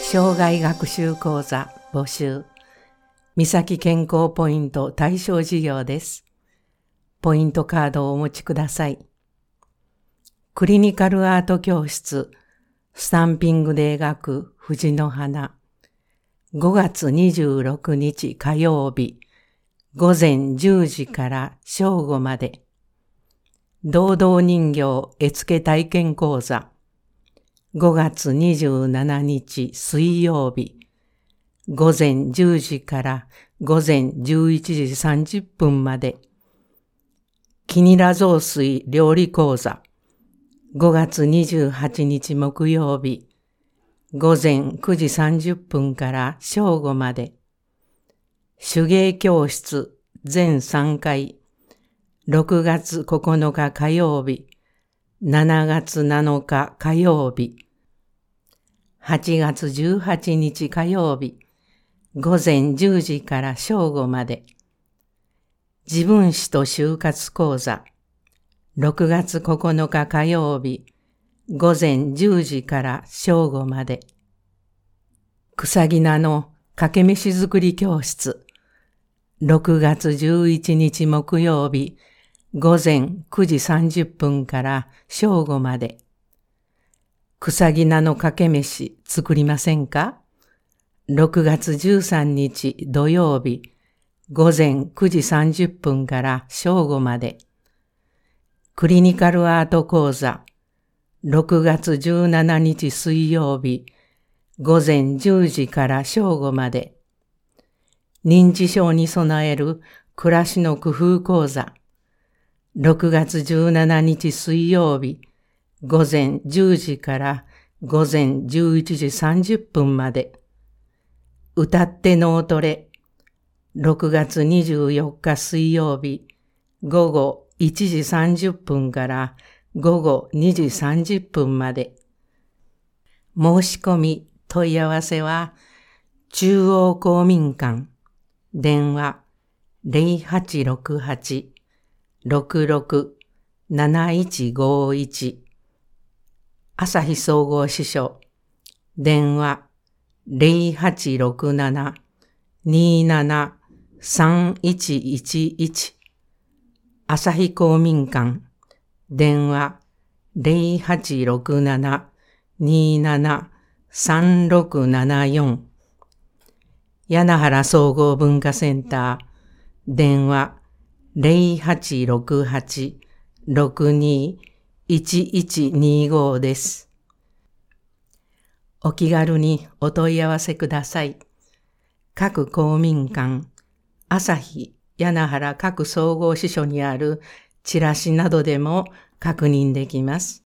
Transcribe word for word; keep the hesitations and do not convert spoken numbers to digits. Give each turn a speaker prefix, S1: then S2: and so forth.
S1: 障害学習講座募集。三崎健康ポイント対象事業です。ポイントカードをお持ちください。クリニカルアート教室、スタンピングで描く藤の花。ごがつにじゅうろくにち火曜日、ごぜんじゅうじから正午まで。堂々人形絵付け体験講座。ごがつにじゅうしちにち水曜日、ごぜんじゅうじからごぜんじゅういちじさんじゅっぷんまで。キニラ雑炊料理講座。ごがつにじゅうはちにち木曜日、ごぜんくじさんじゅっぷんから正午まで。手芸教室全さんかい。ろくがつここのか火曜日、しちがつなのか火曜日、はちがつじゅうはちにち火曜日、ごぜんじゅうじから正午まで。自分史と就活講座。ろくがつここのか火曜日、ごぜんじゅうじから正午まで。草木菜のかけ飯作り教室。ろくがつじゅういちにち木曜日、ごぜんくじさんじゅっぷんから正午まで。草木菜のかけ飯作りませんか？ろくがつじゅうさんにち土曜日、ごぜんくじさんじゅっぷんから正午まで。クリニカルアート講座。ろくがつじゅうしちにち水曜日、ごぜんじゅうじから正午まで。認知症に備える暮らしの工夫講座。ろくがつじゅうしちにち水曜日、ごぜんじゅうじからごぜんじゅういちじさんじゅっぷんまで。歌って脳トレ。ろくがつにじゅうよっか水曜日、ごごいちじさんじゅっぷんからごごにじさんじゅっぷんまで。申し込み問い合わせは、中央公民館、電話ゼロはちろくはち ろくろく なないちごいち、朝日総合支所、電話ゼロはちろくなな になな さんいちいちいち、朝日公民館、電話ゼロはちろくなな になな さんろくななよん、柳原総合文化センター、電話ゼロはちろくはち ろくに いちいちにごです。お気軽にお問い合わせください。各公民館、朝日、柳原各総合支所にあるチラシなどでも確認できます。